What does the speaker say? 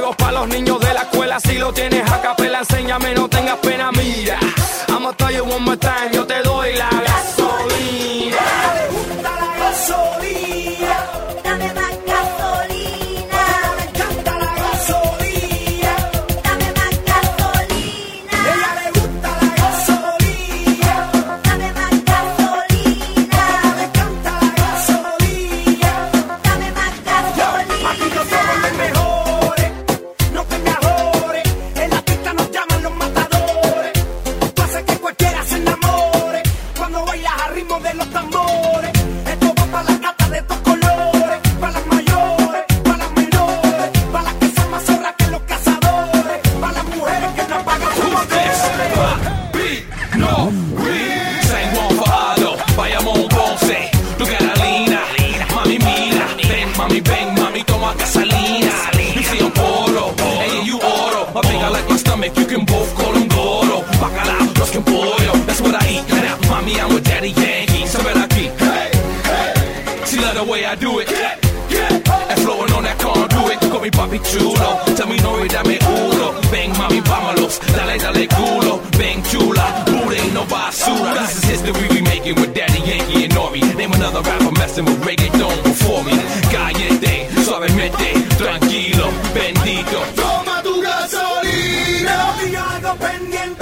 regalos para los niños de la escuela. Si lo tienes a capela, enséñame, no tengas pena. Mira, I'ma tell you one more time, yo te doy la gasolina. Le gusta la gasolina. Dame más gasolina. Le encanta la gasolina. Dame más gasolina. Ella le gusta la gasolina. Dame más gasolina. Le encanta la gasolina. Dame más gasolina. Aquí no somos los mejores, no te me ahorres. En la pista nos llaman los matadores. Tú haces que cualquiera se enamore cuando bailas al ritmo de los tambores. Esto va para las gatas de estos colores, para las mayores, para las menores, para las que son más zorras que los cazadores, para las mujeres que no pagan sus motores. No, San Juan Fajardo, Bayamón, Ponce, tu Carolina, mami mira, ven, mami, toma gasolina. You see I'm poro, hey, you oro, my big I like my stomach, you can both call them goro. Bacalao, los que pollo, that's what I eat. Now, mommy, I'm with Daddy Yankee, so ven aquí, hey, she love the way I do it, and flowing on that conduit, call me papi chulo, tell me no y dame uno, ven mami, vámonos, dale culo, ven chula, booty ain't no basura, this is history we making with Daddy Yankee and Nori, name another rapper messing with reggaeton before me, caliente, suavemente, tranquilo, bendito, Toma tu gasolina. Y algo pendiente.